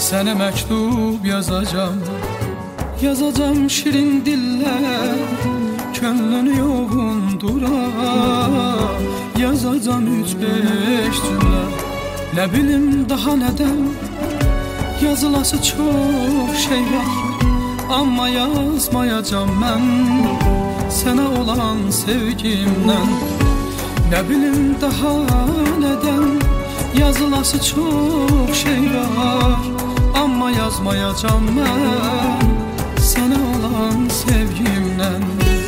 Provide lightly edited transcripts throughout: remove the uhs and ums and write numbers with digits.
Sənə məktub yazacağım, yazacağım şirin dillər, könlünü yoğundura. Yazacağım 3-5 cümlə, nə bilim daha nədən. Yazılası çox şey var, amma yazmayacağım mən sənə olan sevgimdən. Nə bilim daha nədən. Yazılası çox şey var, amma yazmayacağım mən sənə olan sevgimdən.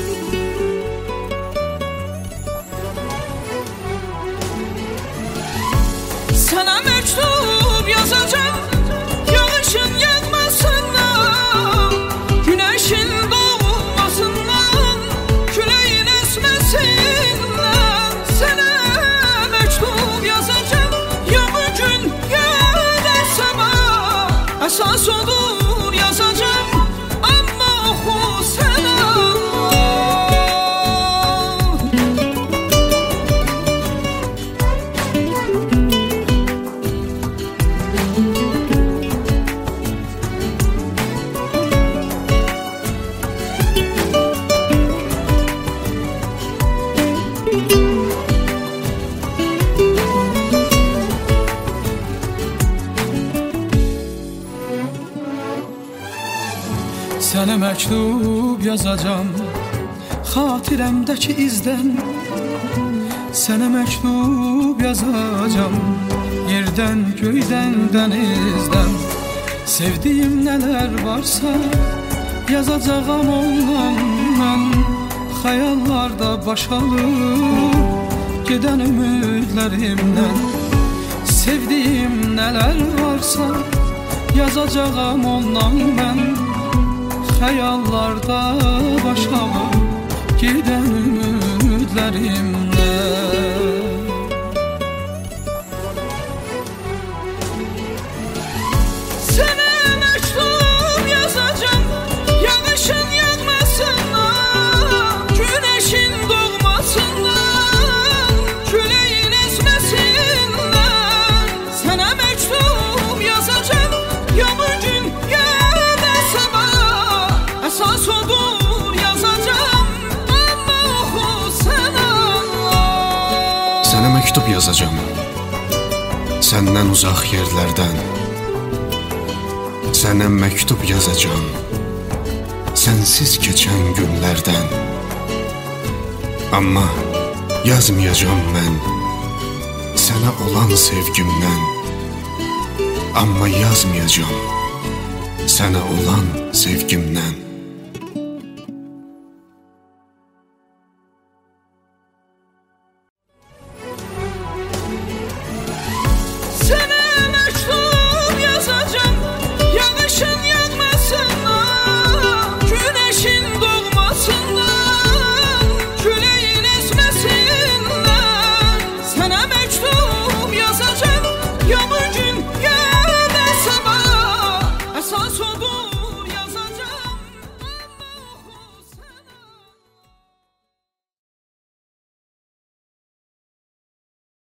Sənə məktub yazacağım, yağışın yağmasından, günəşin doğmasından, küləyin əsməsindən. Sənə məktub yazacağım, ya bugün ya da sabah, əsas odur yazacağım, amma oxu sənə. Sənə məktub yazacağım, xatirəmdəki izdən. Sənə məktub yazacağım, yerdən, göydən, dənizdən. Sevdiyim nələr varsa yazacağım ondan mən. Xəyallarda başalıb gedən ümidlərimdən. Sevdiyim nələr varsa yazacağım ondan mən. Xəyallarda başalıb gedən ümidlərimdən. Sənə məktub yazacağım, yağışın yağmasından, günəşin doğmasından, küləyin əsməsindən. Sənə məktub yazacağım, ya bugün ya da sabah, əsas odur yazacağım, amma oxu sənə. Sənə məktub yazacağım, səndən uzaq yerlərdən. Sənə məktub yazacağım, sənsiz keçən günlərdən. Amma yazmayacağım mən sənə olan sevgimdən. Amma yazmayacağım sənə olan sevgimdən.